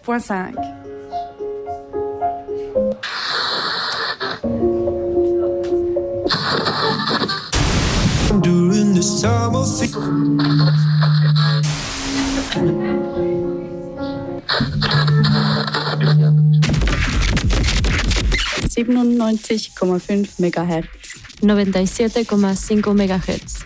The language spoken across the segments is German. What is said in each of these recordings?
89.5. During this time of 97,5 MHz. 97,5 MHz.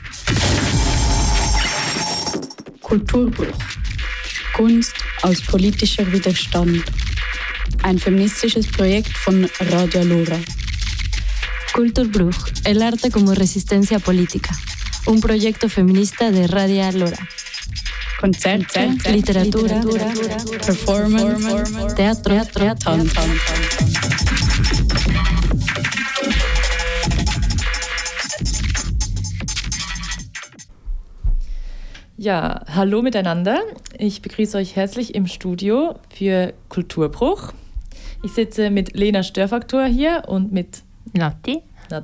Kulturbruch. Kunst aus politischer Widerstand. Ein feministisches Projekt von Radio Lora. Kulturbruch, el arte como resistencia política. Un proyecto feminista de Radio Lora. Konzerte, Literatura, Performance, Teatro, Tanz. Ja, hallo miteinander. Ich begrüße euch herzlich im Studio für Kulturbruch. Ich sitze mit Lena Störfaktor hier und mit Nati.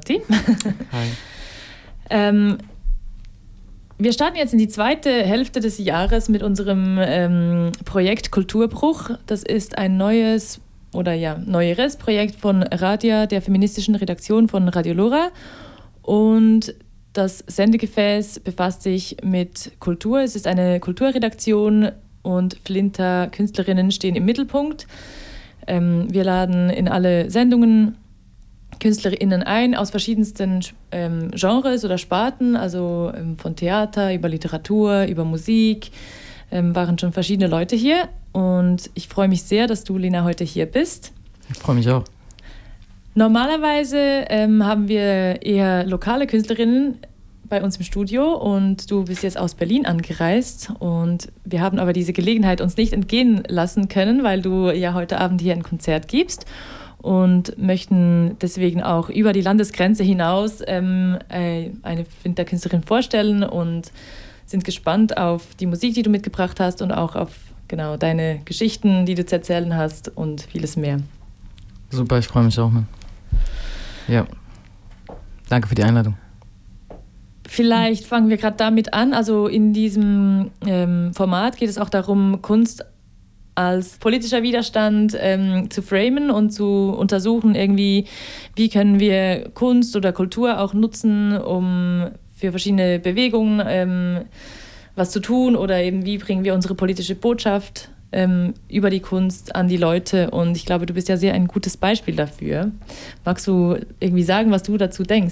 Hi. Wir starten jetzt in die zweite Hälfte des Jahres mit unserem Projekt Kulturbruch. Das ist ein neueres Projekt von Radia, der feministischen Redaktion von Radio Lora. Und das Sendegefäß befasst sich mit Kultur. Es ist eine Kulturredaktion und Flinter Künstlerinnen stehen im Mittelpunkt. Wir laden in alle Sendungen KünstlerInnen ein aus verschiedensten Genres oder Sparten, also von Theater über Literatur, über Musik, waren schon verschiedene Leute hier. Und ich freue mich sehr, dass du, Lena, heute hier bist. Ich freue mich auch. Normalerweise haben wir eher lokale Künstlerinnen bei uns im Studio und du bist jetzt aus Berlin angereist und wir haben aber diese Gelegenheit uns nicht entgehen lassen können, weil du ja heute Abend hier ein Konzert gibst und möchten deswegen auch über die Landesgrenze hinaus eine Flinter-Künstlerin vorstellen und sind gespannt auf die Musik, die du mitgebracht hast und auch auf deine Geschichten, die du zu erzählen hast und vieles mehr. Super, ich freue mich auch, Mann. Ja, danke für die Einladung. Vielleicht fangen wir gerade damit an. Also in diesem Format geht es auch darum, Kunst als politischer Widerstand zu framen und zu untersuchen, irgendwie, wie können wir Kunst oder Kultur auch nutzen, um für verschiedene Bewegungen was zu tun oder eben wie bringen wir unsere politische Botschaft über die Kunst an die Leute. Und ich glaube, du bist ja sehr ein gutes Beispiel dafür. Magst du irgendwie sagen, was du dazu denkst?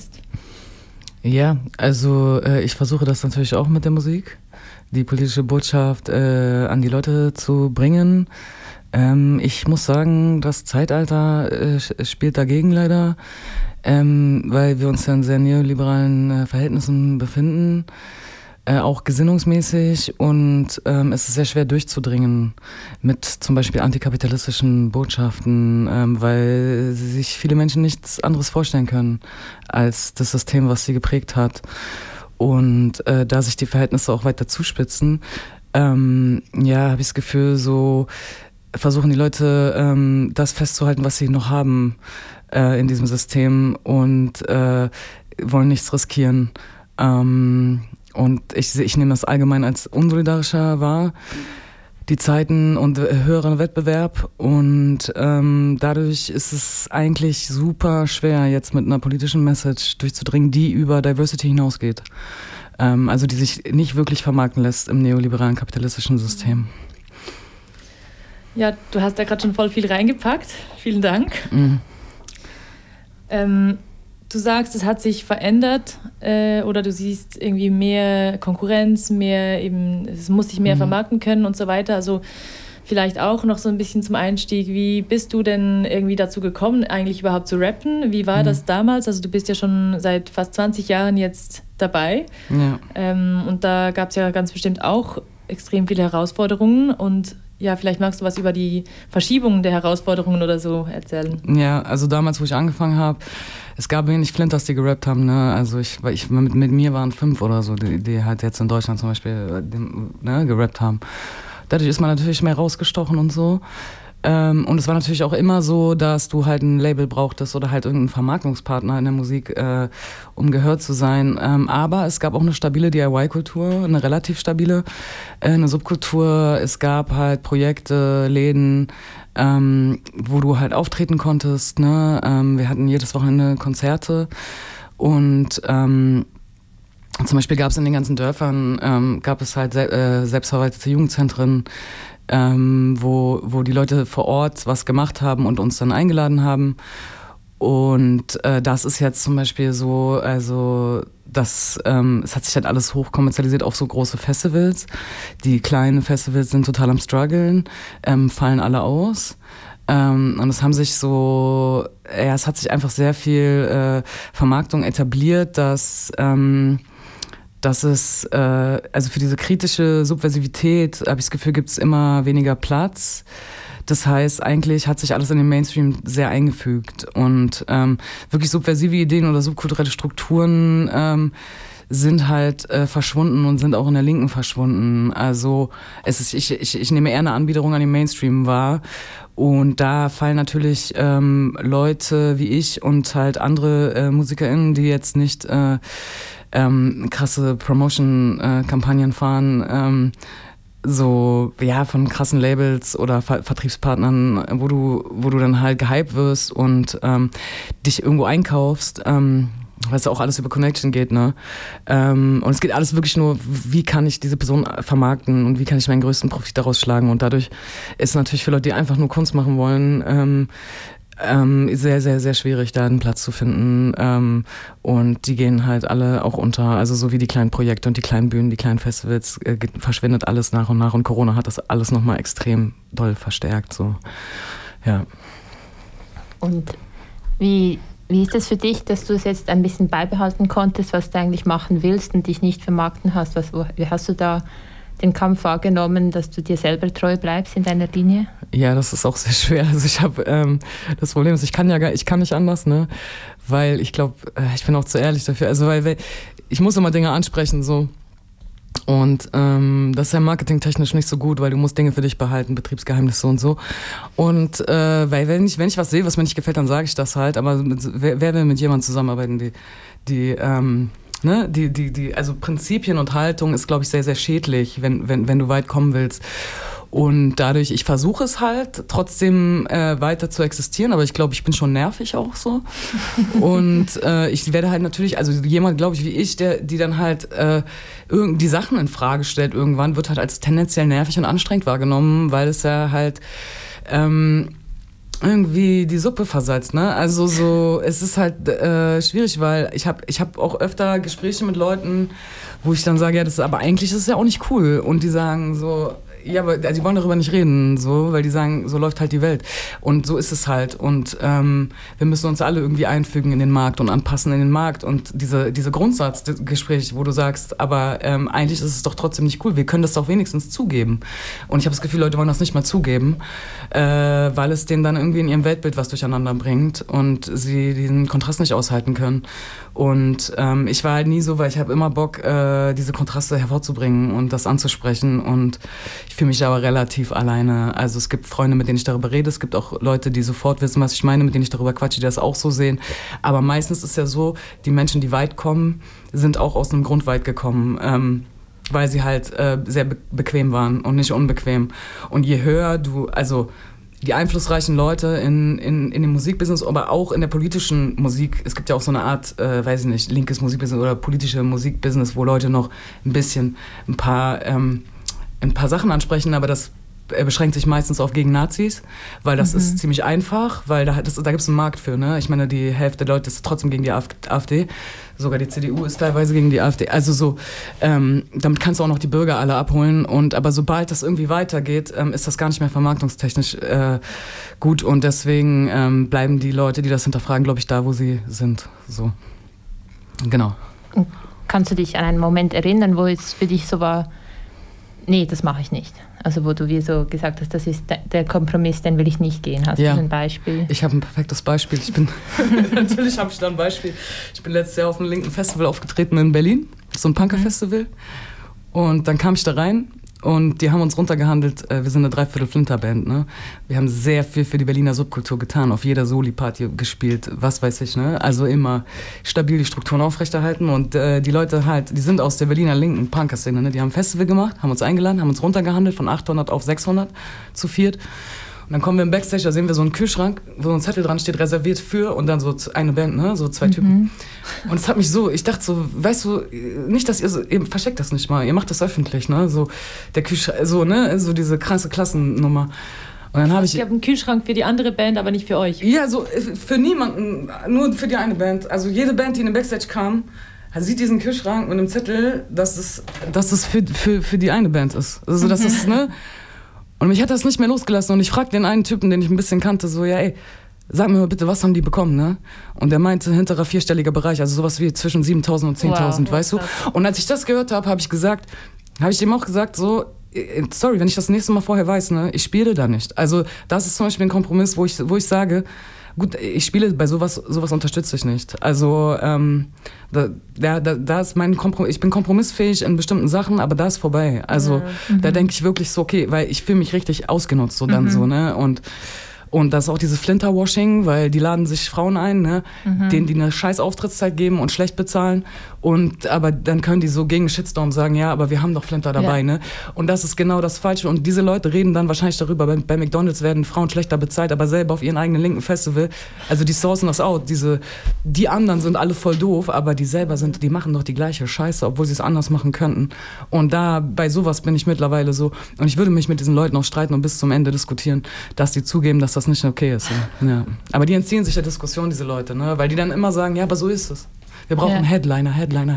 Ja, also ich versuche das natürlich auch mit der Musik, die politische Botschaft an die Leute zu bringen. Ich muss sagen, das Zeitalter spielt dagegen leider, weil wir uns ja in sehr neoliberalen Verhältnissen befinden. Auch gesinnungsmäßig und es ist sehr schwer durchzudringen mit zum Beispiel antikapitalistischen Botschaften, weil sich viele Menschen nichts anderes vorstellen können als das System, was sie geprägt hat. Und da sich die Verhältnisse auch weiter zuspitzen, habe ich das Gefühl, so versuchen die Leute das festzuhalten, was sie noch haben in diesem System und wollen nichts riskieren. Und ich nehme das allgemein als unsolidarischer wahr, die Zeiten und höheren Wettbewerb. Und dadurch ist es eigentlich super schwer, jetzt mit einer politischen Message durchzudringen, die über Diversity hinausgeht. Also die sich nicht wirklich vermarkten lässt im neoliberalen kapitalistischen System. Ja, du hast da gerade schon voll viel reingepackt. Vielen Dank. Mhm. Du sagst, es hat sich verändert oder du siehst irgendwie mehr Konkurrenz, es muss sich mehr vermarkten können und so weiter. Also vielleicht auch noch so ein bisschen zum Einstieg, wie bist du denn irgendwie dazu gekommen, eigentlich überhaupt zu rappen? Wie war das damals? Also du bist ja schon seit fast 20 Jahren jetzt dabei. Ja. Und da gab es ja ganz bestimmt auch extrem viele Herausforderungen und ja, vielleicht magst du was über die Verschiebungen der Herausforderungen oder so erzählen. Ja, also damals, wo ich angefangen habe, es gab wenig Flinters, die gerappt haben, ne? Also mit mir waren 5 oder so, die halt jetzt in Deutschland zum Beispiel gerappt haben. Dadurch ist man natürlich mehr rausgestochen und so. Und es war natürlich auch immer so, dass du halt ein Label brauchtest oder halt irgendeinen Vermarktungspartner in der Musik, um gehört zu sein. Aber es gab auch eine stabile DIY-Kultur, eine relativ stabile, eine Subkultur. Es gab halt Projekte, Läden, wo du halt auftreten konntest. Ne? Wir hatten jedes Wochenende Konzerte und zum Beispiel gab es in den ganzen Dörfern gab es halt selbstverwaltete Jugendzentren, wo die Leute vor Ort was gemacht haben und uns dann eingeladen haben. Und das ist jetzt zum Beispiel so, also es hat sich halt alles hochkommerzialisiert auf so große Festivals. Die kleinen Festivals sind total am struggeln, fallen alle aus. Und es hat sich einfach sehr viel Vermarktung etabliert, dass es, also für diese kritische Subversivität, habe ich das Gefühl, gibt es immer weniger Platz. Das heißt, eigentlich hat sich alles in den Mainstream sehr eingefügt und wirklich subversive Ideen oder subkulturelle Strukturen sind halt verschwunden und sind auch in der Linken verschwunden. Also ich nehme eher eine Anbiederung an den Mainstream wahr und da fallen natürlich Leute wie ich und halt andere MusikerInnen, die jetzt nicht krasse Promotion-Kampagnen fahren, von krassen Labels oder Vertriebspartnern, wo du dann halt gehypt wirst und dich irgendwo einkaufst, weil es ja auch alles über Connection geht, ne? Und es geht alles wirklich nur, wie kann ich diese Person vermarkten und wie kann ich meinen größten Profit daraus schlagen, und dadurch ist natürlich für Leute, die einfach nur Kunst machen wollen, sehr, sehr, sehr schwierig, da einen Platz zu finden. Und die gehen halt alle auch unter. Also so wie die kleinen Projekte und die kleinen Bühnen, die kleinen Festivals, verschwindet alles nach und nach. Und Corona hat das alles nochmal extrem doll verstärkt. So. Ja. Und wie ist das für dich, dass du es jetzt ein bisschen beibehalten konntest, was du eigentlich machen willst und dich nicht vermarkten hast? Wie hast du da den Kampf wahrgenommen, dass du dir selber treu bleibst in deiner Linie? Ja, das ist auch sehr schwer. Also ich habe das Problem ist, ich kann nicht anders, ne? Weil ich glaube, ich bin auch zu ehrlich dafür. Also weil ich muss immer Dinge ansprechen so. Und das ist ja marketingtechnisch nicht so gut, weil du musst Dinge für dich behalten, Betriebsgeheimnisse und so. Und weil wenn ich was sehe, was mir nicht gefällt, dann sage ich das halt. Aber wer will mit jemandem zusammenarbeiten, also Prinzipien und Haltung ist, glaube ich, sehr, sehr schädlich, wenn du weit kommen willst. Und dadurch, ich versuche es halt trotzdem weiter zu existieren, aber ich glaube, ich bin schon nervig auch so. Und ich werde halt natürlich, also jemand, glaube ich, wie ich, die dann halt die Sachen in Frage stellt irgendwann, wird halt als tendenziell nervig und anstrengend wahrgenommen, weil es ja halt irgendwie die Suppe versalzt, ne? Also so, es ist halt schwierig, weil ich hab auch öfter Gespräche mit Leuten, wo ich dann sage, ja, aber eigentlich ist es ja auch nicht cool. Und die sagen so, ja, aber die wollen darüber nicht reden, so, weil die sagen, so läuft halt die Welt. Und so ist es halt. Und wir müssen uns alle irgendwie einfügen in den Markt und anpassen in den Markt. Und diese Grundsatzgespräche, wo du sagst, aber eigentlich ist es doch trotzdem nicht cool. Wir können das doch wenigstens zugeben. Und ich habe das Gefühl, Leute wollen das nicht mal zugeben, weil es denen dann irgendwie in ihrem Weltbild was durcheinander bringt und sie diesen Kontrast nicht aushalten können. Und ich war halt nie so, weil ich habe immer Bock, diese Kontraste hervorzubringen und das anzusprechen. Und ich fühle mich aber relativ alleine. Also es gibt Freunde, mit denen ich darüber rede. Es gibt auch Leute, die sofort wissen, was ich meine, mit denen ich darüber quatsche, die das auch so sehen. Aber meistens ist es ja so, die Menschen, die weit kommen, sind auch aus einem Grund weit gekommen. Weil sie halt sehr bequem waren und nicht unbequem. Und je höher die einflussreichen Leute in dem Musikbusiness, aber auch in der politischen Musik. Es gibt ja auch so eine Art, weiß ich nicht, linkes Musikbusiness oder politische Musikbusiness, wo Leute noch ein paar Sachen ansprechen, aber das beschränkt sich meistens auf gegen Nazis, weil das ist ziemlich einfach, weil da gibt es einen Markt für, ne? Ich meine, die Hälfte der Leute ist trotzdem gegen die AfD, sogar die CDU ist teilweise gegen die AfD, also so, damit kannst du auch noch die Bürger alle abholen, aber sobald das irgendwie weitergeht, ist das gar nicht mehr vermarktungstechnisch gut, und deswegen bleiben die Leute, die das hinterfragen, glaube ich, da, wo sie sind, so, genau. Kannst du dich an einen Moment erinnern, wo es für dich so war, nee, das mache ich nicht? Also wo du wie so gesagt hast, das ist der Kompromiss, den will ich nicht gehen. Hast du ein Beispiel? Ich habe ein perfektes Beispiel. Natürlich habe ich da ein Beispiel. Ich bin letztes Jahr auf einem linken Festival aufgetreten in Berlin, so ein Punker-Festival. Und dann kam ich da rein Und die haben uns runtergehandelt, wir sind eine Dreiviertel-Flinter-Band, ne? Wir haben sehr viel für die Berliner Subkultur getan, auf jeder Soli-Party gespielt, was weiß ich, ne? Also immer stabil die Strukturen aufrechterhalten und die Leute halt, die sind aus der Berliner linken Punker-Szene, ne? Die haben ein Festival gemacht, haben uns eingeladen, haben uns runtergehandelt von 800 auf 600 zu viert. Und dann kommen wir im Backstage, da sehen wir so einen Kühlschrank, wo so ein Zettel dran steht, reserviert für, und dann so eine Band, ne? So 2 Typen. Und es hat mich so, ich dachte so, weißt du, nicht, dass ihr versteckt das nicht mal, ihr macht das öffentlich, ne? So der Kühlschrank, so, ne? So diese krasse Klassennummer. Und dann habe ich einen Kühlschrank für die andere Band, aber nicht für euch. Ja, so für niemanden, nur für die eine Band. Also jede Band, die in den Backstage kam, sieht diesen Kühlschrank mit einem Zettel, dass es für die eine Band ist. Also das ist, ne? Und mich hat das nicht mehr losgelassen. Und ich fragte den einen Typen, den ich ein bisschen kannte, so, ja, ey, sag mir mal bitte, was haben die bekommen, ne? Und der meinte, hinterer 4-stelliger Bereich, also sowas wie zwischen 7.000 und 10.000, weißt du? Und als ich das gehört habe, habe ich dem auch gesagt, so, sorry, wenn ich das nächste Mal vorher weiß, ne, ich spiele da nicht. Also das ist zum Beispiel ein Kompromiss, wo ich sage, gut, ich spiele bei sowas unterstütze ich nicht. Also da ist mein Kompromiss. Ich bin kompromissfähig in bestimmten Sachen, aber da ist vorbei. Also da denke ich wirklich so, okay, weil ich fühle mich richtig ausgenutzt so dann so, ne? Und das ist auch dieses Flinterwashing, weil die laden sich Frauen ein, ne, denen die eine scheiß Auftrittszeit geben und schlecht bezahlen. Aber dann können die so gegen Shitstorm sagen, ja, aber wir haben doch Flinter dabei, ne? Und das ist genau das Falsche. Und diese Leute reden dann wahrscheinlich darüber, bei McDonald's werden Frauen schlechter bezahlt, aber selber auf ihren eigenen linken Festival. Also die sourcen das out. Die anderen sind alle voll doof, aber die selber die machen doch die gleiche Scheiße, obwohl sie es anders machen könnten. Und bei sowas bin ich mittlerweile so. Und ich würde mich mit diesen Leuten auch streiten und bis zum Ende diskutieren, dass die zugeben, dass das nicht okay ist. Ja. Aber die entziehen sich der Diskussion, diese Leute, ne? Weil die dann immer sagen, ja, aber so ist es. Wir brauchen Headliner.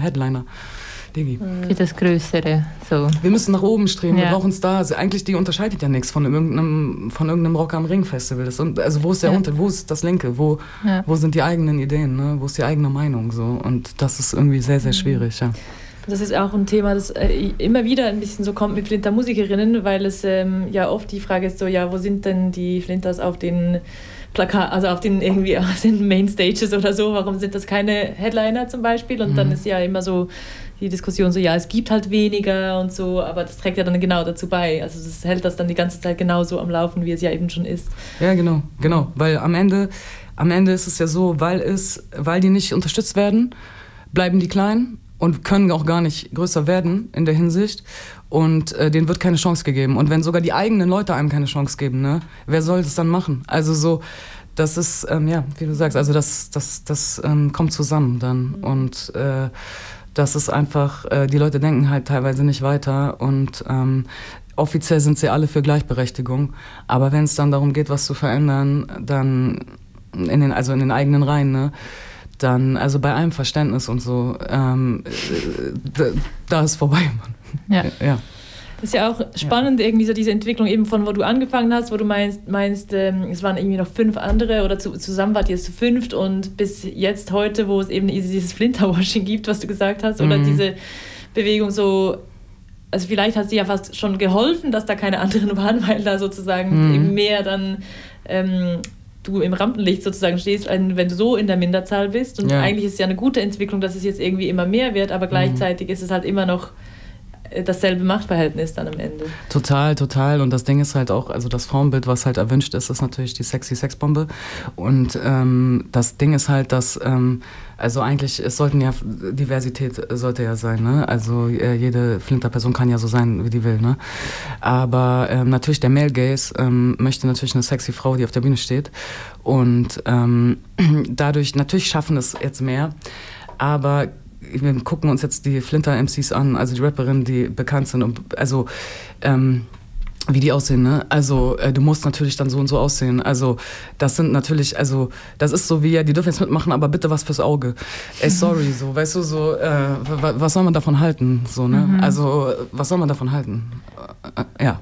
Digi. Für das Größere. So. Wir müssen nach oben streben, wir brauchen Stars. Eigentlich, die unterscheidet ja nichts von irgendeinem Rock am Ring Festival. Also wo ist der Unterschied, wo ist das Linke, wo sind die eigenen Ideen, ne? Wo ist die eigene Meinung? So? Und das ist irgendwie sehr, sehr schwierig, ja. Das ist auch ein Thema, das immer wieder ein bisschen so kommt mit Flinter-Musikerinnen, weil es ja oft die Frage ist so, ja, wo sind denn die Flinters auf den Plakaten, also auf den Mainstages oder so, warum sind das keine Headliner zum Beispiel? Und dann ist ja immer so die Diskussion so, ja, es gibt halt weniger und so, aber das trägt ja dann genau dazu bei. Also das hält das dann die ganze Zeit genauso am Laufen, wie es ja eben schon ist. Ja, genau, weil am Ende ist es ja so, weil die nicht unterstützt werden, bleiben die klein und können auch gar nicht größer werden in der Hinsicht, und denen wird keine Chance gegeben. Und wenn sogar die eigenen Leute einem keine Chance geben, ne, wer soll das dann machen? Also so, das ist, wie du sagst, also das kommt zusammen dann. Und das ist einfach, die Leute denken halt teilweise nicht weiter, und offiziell sind sie alle für Gleichberechtigung, aber wenn es dann darum geht, was zu verändern, dann in den eigenen Reihen, ne, dann, also bei allem Verständnis und so, da ist vorbei, Mann. Ja. Das ist ja auch spannend, irgendwie so diese Entwicklung eben von, wo du angefangen hast, wo du meinst, es waren irgendwie noch 5 andere oder zusammen wart ihr zu 5, und bis jetzt heute, wo es eben dieses Flinterwashing gibt, was du gesagt hast, oder diese Bewegung so, also vielleicht hat sie ja fast schon geholfen, dass da keine anderen waren, weil da sozusagen eben mehr dann du im Rampenlicht sozusagen stehst, wenn du so in der Minderzahl bist. Und eigentlich ist es ja eine gute Entwicklung, dass es jetzt irgendwie immer mehr wird, aber gleichzeitig ist es halt immer noch dasselbe Machtverhältnis dann am Ende. Total. Und das Ding ist halt auch, also das Frauenbild, was halt erwünscht ist, ist natürlich die sexy Sexbombe. Und das Ding ist halt, dass, also eigentlich, Diversität sollte ja sein, ne? Also jede Flinter-Person kann ja so sein, wie die will, ne? Aber natürlich der Male Gaze möchte natürlich eine sexy Frau, die auf der Bühne steht. Und dadurch, natürlich schaffen es jetzt mehr, aber wir gucken uns jetzt die Flinter-MCs an, also die Rapperinnen, die bekannt sind, und also wie die aussehen, ne? Also du musst natürlich dann so und so aussehen. Also das sind natürlich, also das ist so wie, ja, die dürfen jetzt mitmachen, aber bitte was fürs Auge. Ey, sorry, so, weißt du, so, was soll man davon halten, so, ne? Also was soll man davon halten? Ja.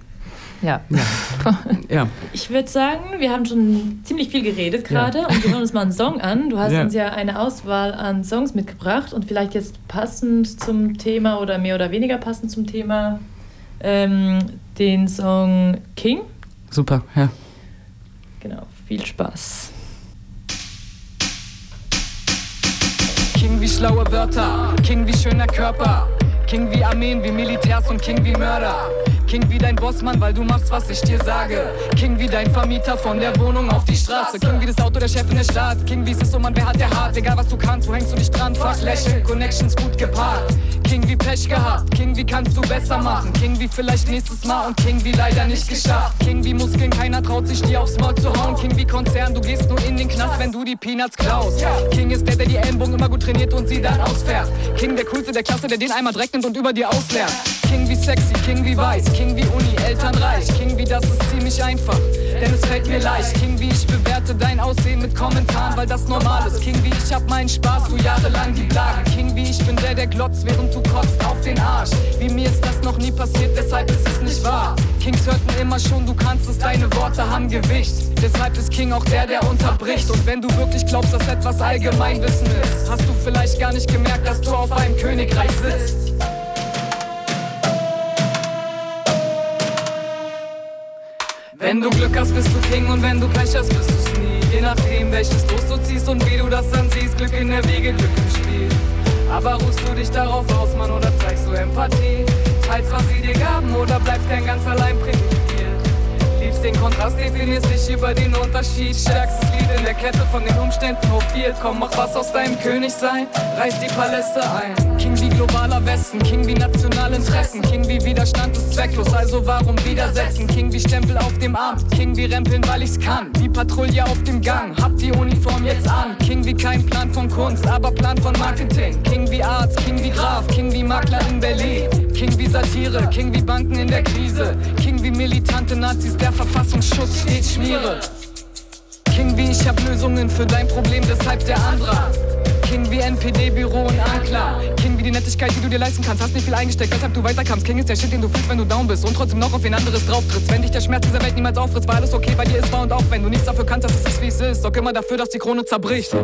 Ich würde sagen, wir haben schon ziemlich viel geredet gerade, und wir hören uns mal einen Song an. Du hast uns ja eine Auswahl an Songs mitgebracht, und vielleicht jetzt passend zum Thema oder mehr oder weniger passend zum Thema den Song King. Super, ja. Genau, viel Spaß. King wie schlaue Wörter, King wie schöner Körper, King wie Armeen, wie Militärs und King wie Mörder. King wie dein Bossmann, weil du machst, was ich dir sage. King wie dein Vermieter von der Wohnung auf die Straße. King wie das Auto, der Chef in der Stadt. King wie es ist, oh Mann, wer hat der hart? Egal was du kannst, wo hängst du dich dran? Fuck, lächeln, Connections gut gepaart. King wie Pech gehabt, King wie kannst du besser machen. King wie vielleicht nächstes Mal und King wie leider nicht geschafft. King wie Muskeln, keiner traut sich dir aufs Maul zu hauen. King wie Konzern, du gehst nur in den Knast, wenn du die Peanuts klaust. King ist der die Ellenbogen immer gut trainiert und sie dann ausfährt. King der coolste der Klasse, der den einmal direkt nimmt und über dir ausleert. King wie sexy, King wie weiß, King wie Uni, elternreich. King wie das ist ziemlich einfach, denn es fällt mir leicht. King wie ich bewerte dein Aussehen mit Kommentaren, weil das normal ist. King wie ich hab meinen Spaß, du jahrelang die Blagen. King wie ich bin der glotzt, während du kotzt auf den Arsch. Wie mir ist das noch nie passiert, deshalb ist es nicht wahr. Kings hörten immer schon, du kannst es, deine Worte haben Gewicht. Deshalb ist King auch der unterbricht. Und wenn du wirklich glaubst, dass etwas Allgemeinwissen ist, hast du vielleicht gar nicht gemerkt, dass du auf einem Königreich sitzt. Wenn du Glück hast, bist du King und wenn du Pech hast, bist du's nie. Je nachdem, welches Los du ziehst und wie du das dann siehst. Glück in der Wiege, Glück im Spiel. Aber ruhst du dich darauf aus, Mann, oder zeigst du Empathie? Teilst, was sie dir gaben oder bleibst gern ganz allein privilegiert? Liebst den Kontrast, definierst dich über den Unterschied. Stärkstes Glied in der Kette von den Umständen hofiert. Komm, mach was aus deinem Königsein, reiß die Paläste ein. King wie globaler Westen, King wie nationale Interessen. King wie Widerstand ist zwecklos, also warum widersetzen? King wie Stempel auf dem Arm, King wie Rempeln, weil ich's kann. Wie Patrouille auf dem Gang, hab die Uniform jetzt an. King wie kein Plan von Kunst, aber Plan von Marketing. King wie Arzt, King wie Graf, King wie Makler in Berlin. King wie Satire, King wie Banken in der Krise. King wie militante Nazis, der Verfassungsschutz steht Schmiere. King wie ich hab Lösungen für dein Problem, deshalb der Andra. King wie NPD-Büro und Anklar. King wie die Nettigkeit, die du dir leisten kannst. Hast nicht viel eingesteckt, weshalb du weiterkamst. King ist der Shit, den du fühlst, wenn du down bist und trotzdem noch auf wen anderes drauf trittst. Wenn dich der Schmerz dieser Welt niemals auffrisst, weil alles okay bei dir ist, war und auch wenn du nichts dafür kannst, dass es ist, wie es ist. Sorg immer dafür, dass die Krone zerbricht.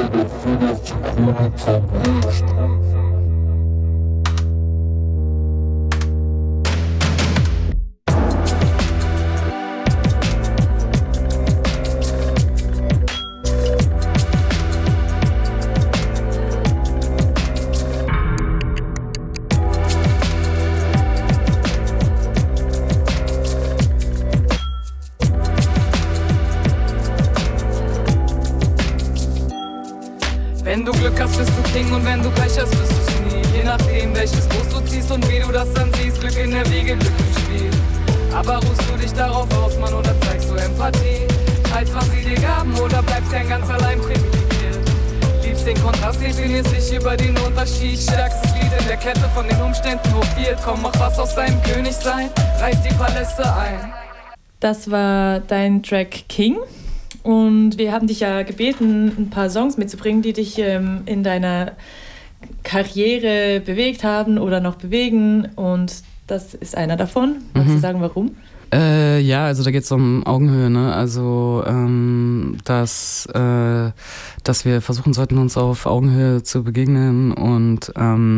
Wenn du Glück hast, bist du King und wenn du Pech hast, bist du's nie. Je nachdem, welches Los du ziehst und wie du das dann siehst. Glück in der Wiege, Glück im Spiel. Aber ruhst du dich darauf aus, Mann, oder zeigst du Empathie? Teilst, was sie dir gaben oder bleibst gern ganz allein privilegiert? Liebst den Kontrast, definierst dich über den Unterschied. Stärkstes Glied in der Kette von den Umständen hofiert. Komm, mach was aus deinem Königsein, reiß die Paläste ein. Das war dein Track King. Und wir haben dich ja gebeten, ein paar Songs mitzubringen, die dich in deiner Karriere bewegt haben oder noch bewegen. Und das ist einer davon. Magst du sagen, warum? Ja, also da geht es um Augenhöhe, ne? Also dass wir versuchen sollten, uns auf Augenhöhe zu begegnen und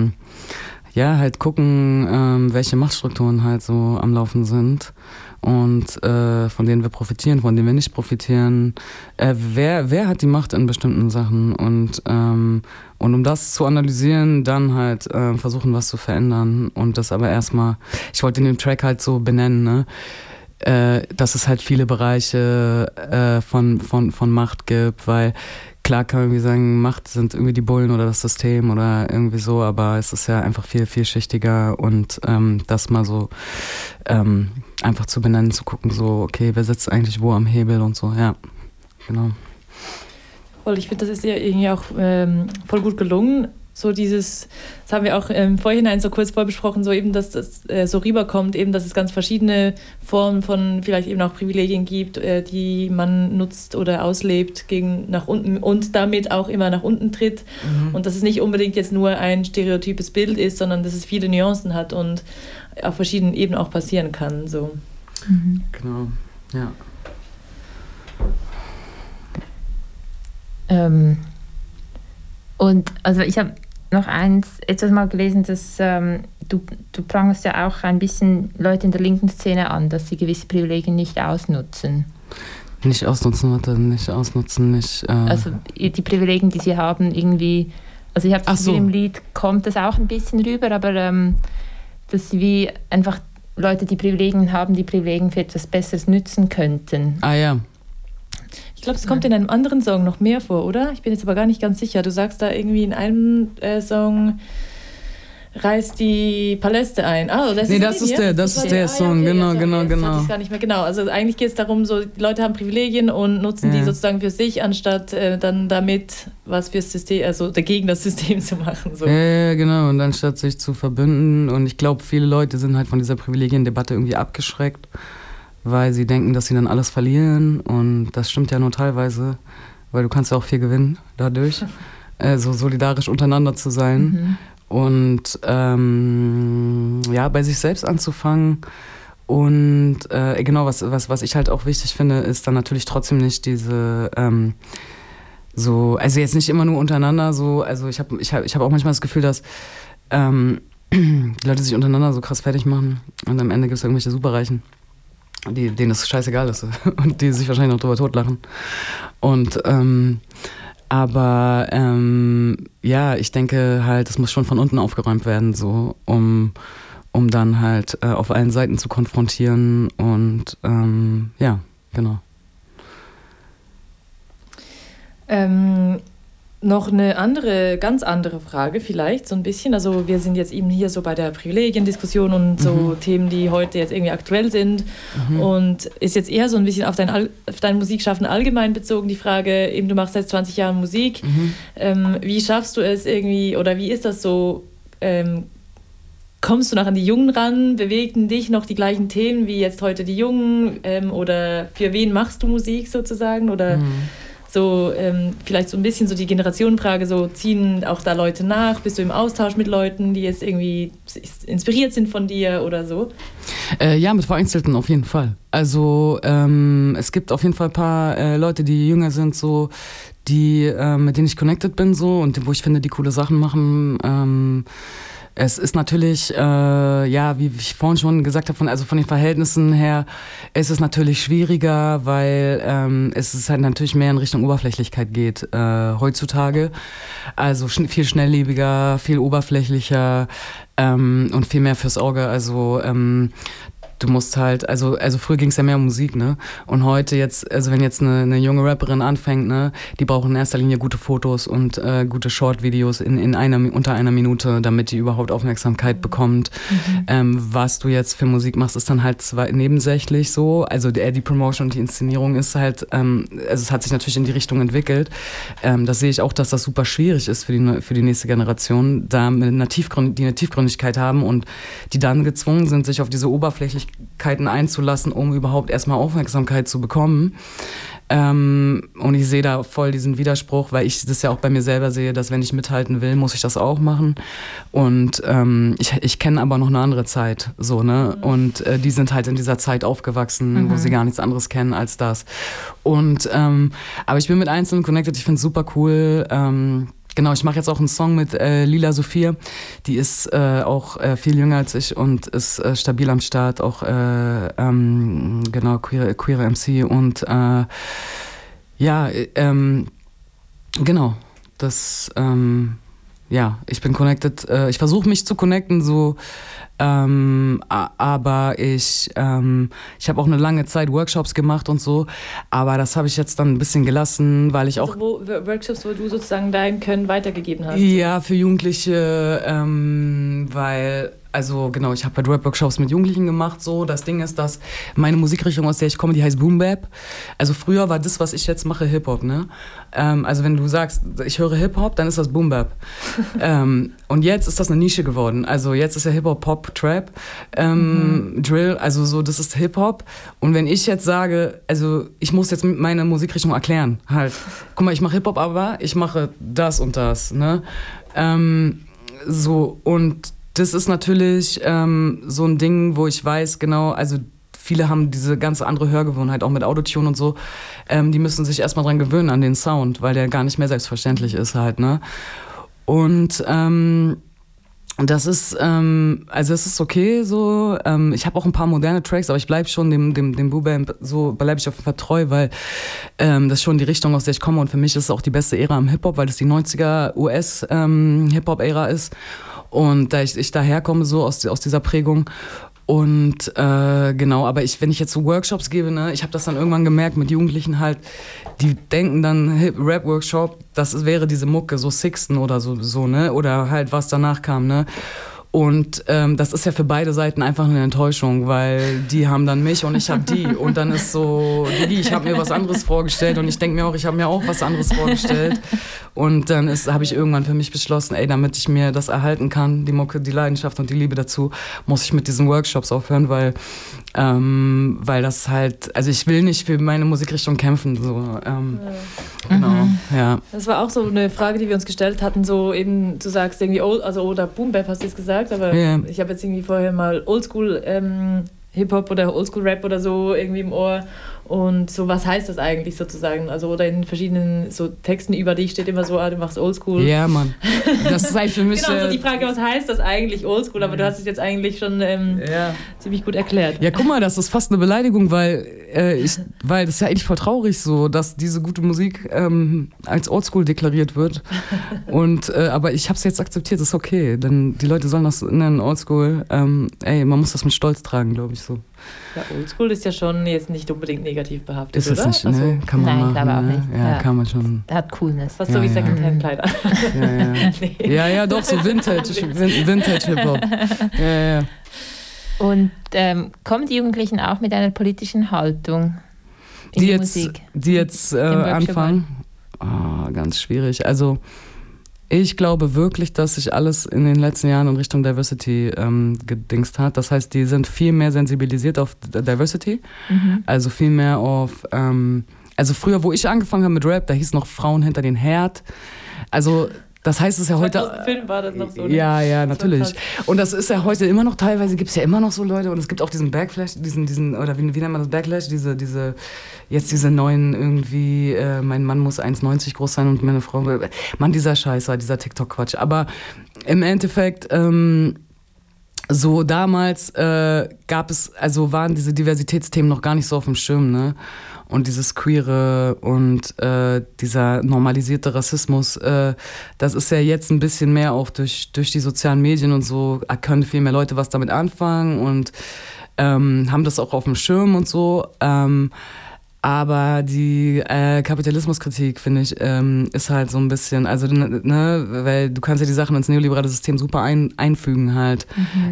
ja, halt gucken, welche Machtstrukturen halt so am Laufen sind und von denen wir profitieren, von denen wir nicht profitieren. Wer hat die Macht in bestimmten Sachen und um das zu analysieren, dann halt versuchen, was zu verändern und das aber erstmal, ich wollte in dem Track halt so benennen, ne? Dass es halt viele Bereiche von Macht gibt, weil klar kann man irgendwie sagen, Macht sind irgendwie die Bullen oder das System oder irgendwie so, aber es ist ja einfach viel vielschichtiger und das mal so einfach zu benennen, zu gucken, so okay, wer sitzt eigentlich wo am Hebel und so, ja, genau. Voll, ich finde, das ist ja irgendwie auch voll gut gelungen. So das haben wir auch im Vorhinein so kurz vorbesprochen, so eben, dass das so rüberkommt, eben, dass es ganz verschiedene Formen von vielleicht eben auch Privilegien gibt, die man nutzt oder auslebt gegen nach unten und damit auch immer nach unten tritt. Und dass es nicht unbedingt jetzt nur ein stereotypes Bild ist, sondern dass es viele Nuancen hat und auf verschiedenen Ebenen auch passieren kann. So. Genau, ja. Und also ich habe noch etwas mal gelesen, dass du prangerst ja auch ein bisschen Leute in der linken Szene an, dass sie gewisse Privilegien nicht ausnutzen. Nicht ausnutzen. Also die Privilegien, die sie haben, irgendwie Also ich habe das Gefühl, im Lied kommt das auch ein bisschen rüber, aber dass wie einfach Leute, die Privilegien haben, die Privilegien für etwas Besseres nützen könnten. Ah ja. Ich glaube, es kommt in einem anderen Song noch mehr vor, oder? Ich bin jetzt aber gar nicht ganz sicher. Du sagst da irgendwie in einem Song, reißt die Paläste ein. Das ist der Song, genau. Jetzt hatte ich gar nicht mehr genau. Also eigentlich geht es darum, so die Leute haben Privilegien und nutzen die sozusagen für sich, anstatt dann damit was fürs System, also dagegen das System zu machen. So. Ja, genau. Und anstatt sich zu verbünden. Und ich glaube, viele Leute sind halt von dieser Privilegiendebatte irgendwie abgeschreckt, weil sie denken, dass sie dann alles verlieren. Und das stimmt ja nur teilweise, weil du kannst ja auch viel gewinnen dadurch, so solidarisch untereinander zu sein. Und bei sich selbst anzufangen. Und genau, was ich halt auch wichtig finde, ist dann natürlich trotzdem nicht diese also jetzt nicht immer nur untereinander so, also ich hab auch manchmal das Gefühl, dass die Leute sich untereinander so krass fertig machen und am Ende gibt es irgendwelche Superreichen, denen das scheißegal ist und die sich wahrscheinlich noch drüber totlachen. Und ich denke halt, es muss schon von unten aufgeräumt werden, so, um dann halt auf allen Seiten zu konfrontieren und genau. Noch eine ganz andere Frage vielleicht, so ein bisschen. Also wir sind jetzt eben hier so bei der Privilegiendiskussion und so Themen, die heute jetzt irgendwie aktuell sind. Und ist jetzt eher so ein bisschen auf dein Musikschaffen allgemein bezogen, die Frage, eben du machst seit 20 Jahren Musik. Wie schaffst du es irgendwie, oder wie ist das so, kommst du noch an die Jungen ran? Bewegen dich noch die gleichen Themen wie jetzt heute die Jungen? Oder für wen machst du Musik sozusagen? Oder so vielleicht so ein bisschen so die Generationenfrage, so ziehen auch da Leute nach? Bist du im Austausch mit Leuten, die jetzt irgendwie inspiriert sind von dir oder so? Ja, mit Vereinzelten auf jeden Fall. Also es gibt auf jeden Fall ein paar Leute, die jünger sind, so, die mit denen ich connected bin, so, und wo ich finde, die coole Sachen machen. Es ist natürlich, wie ich vorhin schon gesagt habe, von den Verhältnissen her, ist es natürlich schwieriger, weil es halt natürlich mehr in Richtung Oberflächlichkeit geht heutzutage. Also viel schnelllebiger, viel oberflächlicher und viel mehr fürs Auge. Also du musst halt, also früher ging es ja mehr um Musik, ne? Und heute jetzt, also wenn jetzt eine junge Rapperin anfängt, ne, die brauchen in erster Linie gute Fotos und gute Short-Videos unter einer Minute, damit die überhaupt Aufmerksamkeit bekommt. Was du jetzt für Musik machst, ist dann halt nebensächlich so. Also die Promotion und die Inszenierung ist halt, es hat sich natürlich in die Richtung entwickelt. Das sehe ich auch, dass das super schwierig ist für die nächste Generation, die eine Tiefgründigkeit haben und die dann gezwungen sind, sich auf diese Oberflächlichkeiten einzulassen, um überhaupt erstmal Aufmerksamkeit zu bekommen. Und ich sehe da voll diesen Widerspruch, weil ich das ja auch bei mir selber sehe, dass wenn ich mithalten will, muss ich das auch machen. Und ich kenne aber noch eine andere Zeit, so, ne? Und die sind halt in dieser Zeit aufgewachsen, wo sie gar nichts anderes kennen als das. Und aber ich bin mit Einzelnen connected, ich finde es super cool. Genau, ich mache jetzt auch einen Song mit Lila Sophia. Die ist auch viel jünger als ich und ist stabil am Start, auch genau, queere MC und genau, das, ich bin connected, ich versuche mich zu connecten, so, aber ich habe auch eine lange Zeit Workshops gemacht und so, aber das habe ich jetzt dann ein bisschen gelassen, weil ich auch... Workshops, wo du sozusagen dein Können weitergegeben hast? Ja, für Jugendliche, weil... Also genau, ich habe halt Rap-Workshops mit Jugendlichen gemacht. So, das Ding ist, dass meine Musikrichtung, aus der ich komme, die heißt Boom Bap. Also früher war das, was ich jetzt mache, Hip-Hop, ne? Also wenn du sagst, ich höre Hip-Hop, dann ist das Boom Bap. Und jetzt ist das eine Nische geworden. Also jetzt ist ja Hip-Hop, Pop, Trap, Drill, also so, das ist Hip-Hop. Und wenn ich jetzt sage, also ich muss jetzt meine Musikrichtung erklären, halt. Guck mal, ich mache Hip-Hop, aber ich mache das und das, ne? So, und das ist natürlich so ein Ding, wo ich weiß, genau, also viele haben diese ganz andere Hörgewohnheit, auch mit Autotune und so. Die müssen sich erstmal dran gewöhnen an den Sound, weil der gar nicht mehr selbstverständlich ist halt, ne? Und Das ist, also es ist okay so. Ich habe auch ein paar moderne Tracks, aber ich bleibe schon dem Boom-Bap so, bleibe ich auf jeden Fall treu, weil das ist schon die Richtung, aus der ich komme. Und für mich ist es auch die beste Ära im Hip-Hop, weil es die 90er US-Hip-Hop-Ära ist. Und da ich daherkomme, so aus dieser Prägung. Und genau, aber wenn ich jetzt so Workshops gebe, ne, ich habe das dann irgendwann gemerkt mit Jugendlichen halt, die denken dann Rap-Workshop, das wäre diese Mucke, so Sixten oder so, ne, oder halt was danach kam, ne. Und das ist ja für beide Seiten einfach eine Enttäuschung, weil die haben dann mich und ich habe die. Und dann ist so, ich habe mir was anderes vorgestellt und ich denke mir auch, ich habe mir auch was anderes vorgestellt. Und dann habe ich irgendwann für mich beschlossen, damit ich mir das erhalten kann, die Mucke, die Leidenschaft und die Liebe dazu, muss ich mit diesen Workshops aufhören, weil das halt, also ich will nicht für meine Musikrichtung kämpfen. So, genau, ja. Das war auch so eine Frage, die wir uns gestellt hatten, so eben, du sagst irgendwie, oder Boom-Bap hast du jetzt gesagt, aber ich habe jetzt irgendwie vorher mal Oldschool Hip-Hop oder Oldschool-Rap oder so irgendwie im Ohr. Und so, was heißt das eigentlich sozusagen? Also, oder in verschiedenen so Texten über dich steht immer so, du machst Oldschool. Ja, Mann. Das ist halt für mich... Genau, so die Frage, was heißt das eigentlich Oldschool? Aber du hast es jetzt eigentlich schon ziemlich gut erklärt. Ja, guck mal, das ist fast eine Beleidigung, weil das ist ja eigentlich voll traurig so, dass diese gute Musik als Oldschool deklariert wird. Und, aber ich habe es jetzt akzeptiert, das ist okay. Denn die Leute sollen das nennen, Oldschool. Man muss das mit Stolz tragen, glaube ich so. Ja, Oldschool ist ja schon jetzt nicht unbedingt negativ behaftet, ist es oder? Nicht, ne? Kann man machen, glaube auch nicht. Ja, kann man schon. Hat Coolness. Fast so wie Secondhand-Kleider. Ja, doch, so Vintage-Hip-Hop. Ja. Und kommen die Jugendlichen auch mit einer politischen Haltung in die Musik? Die jetzt anfangen? Ganz schwierig. Also ich glaube wirklich, dass sich alles in den letzten Jahren in Richtung Diversity gedingst hat. Das heißt, die sind viel mehr sensibilisiert auf Diversity. Also viel mehr auf... also früher, wo ich angefangen habe mit Rap, da hieß noch Frauen hinter den Herd. Also... Das heißt, es ist ja heute... 2005 war das noch so. Ne? Ja, natürlich. Und das ist ja heute immer noch, teilweise gibt es ja immer noch so Leute und es gibt auch diesen Backlash, oder wie nennt man das, Backlash, diese neuen irgendwie, mein Mann muss 1,90 groß sein und meine Frau... Mann, dieser Scheißer, dieser TikTok-Quatsch. Aber im Endeffekt... so damals waren diese Diversitätsthemen noch gar nicht so auf dem Schirm, ne? Und dieses Queere und dieser normalisierte Rassismus, das ist ja jetzt ein bisschen mehr auch durch die sozialen Medien und so, können viel mehr Leute was damit anfangen und haben das auch auf dem Schirm und so. Aber die Kapitalismuskritik, finde ich, ist halt so ein bisschen, also, ne, weil du kannst ja die Sachen ins neoliberale System super einfügen halt.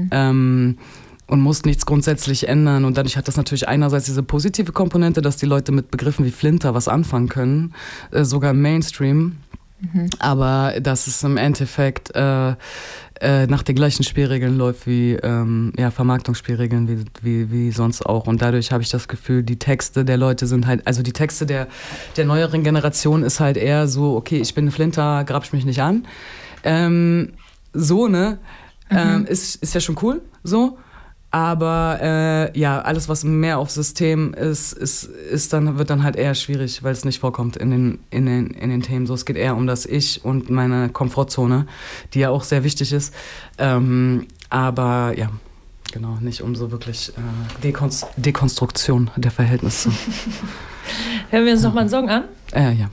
Und musst nichts grundsätzlich ändern. Und dadurch hat das natürlich einerseits diese positive Komponente, dass die Leute mit Begriffen wie Flinter was anfangen können, sogar im Mainstream. Aber dass es im Endeffekt nach den gleichen Spielregeln läuft wie Vermarktungsspielregeln wie sonst auch. Und dadurch habe ich das Gefühl, die Texte der Leute sind halt, also die Texte der neueren Generation ist halt eher so, okay, ich bin ein Flinter, grabsch mich nicht an. So, ne? Ist ja schon cool, so. Aber alles, was mehr auf System ist, wird dann halt eher schwierig, weil es nicht vorkommt in den Themen. So, es geht eher um das Ich und meine Komfortzone, die ja auch sehr wichtig ist. Aber ja, genau, nicht um so wirklich Dekonstruktion der Verhältnisse. Hören wir uns noch mal einen Song an? Ja.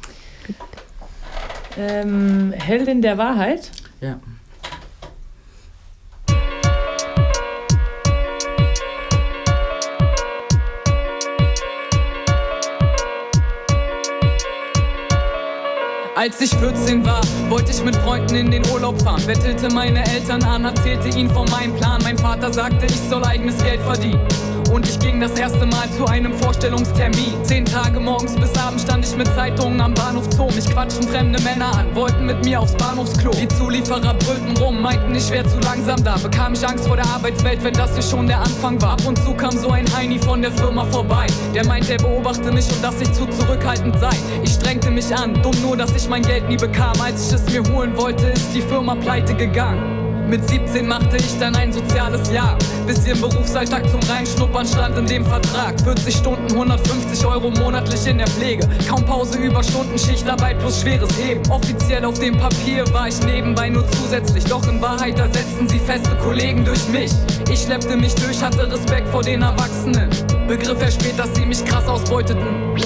Heldin der Wahrheit. Ja. Als ich 14 war, wollte ich mit Freunden in den Urlaub fahren. Bettelte meine Eltern an, erzählte ihnen von meinem Plan. Mein Vater sagte, ich soll eigenes Geld verdienen. Und ich ging das erste Mal zu einem Vorstellungstermin. 10 Tage morgens bis abends stand ich mit Zeitungen am Bahnhof Zoo. Mich quatschten fremde Männer an, wollten mit mir aufs Bahnhofsklo. Die Zulieferer brüllten rum, meinten, ich wär zu langsam da. Bekam ich Angst vor der Arbeitswelt, wenn das hier schon der Anfang war. Ab und zu kam so ein Heini von der Firma vorbei. Der meinte, er beobachte mich und dass ich zu zurückhaltend sei. Ich strengte mich an, dumm nur, dass ich mein Geld nie bekam. Als ich es mir holen wollte, ist die Firma pleite gegangen. Mit 17 machte ich dann ein soziales Jahr. Bisschen Berufsalltag zum Reinschnuppern stand in dem Vertrag. 40 Stunden, 150 € monatlich in der Pflege. Kaum Pause, Überstunden, Schichtarbeit plus schweres Heben. Offiziell auf dem Papier war ich nebenbei nur zusätzlich. Doch in Wahrheit ersetzten sie feste Kollegen durch mich. Ich schleppte mich durch, hatte Respekt vor den Erwachsenen. Begriff erst spät, dass sie mich krass ausbeuteten.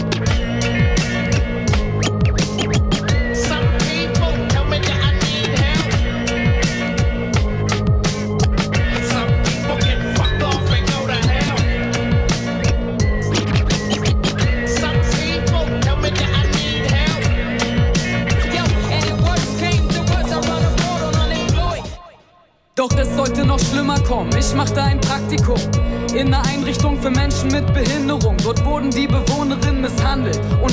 Doch es sollte noch schlimmer kommen, ich machte ein Praktikum in einer Einrichtung für Menschen mit Behinderung. Dort wurden die Bewohnerinnen misshandelt und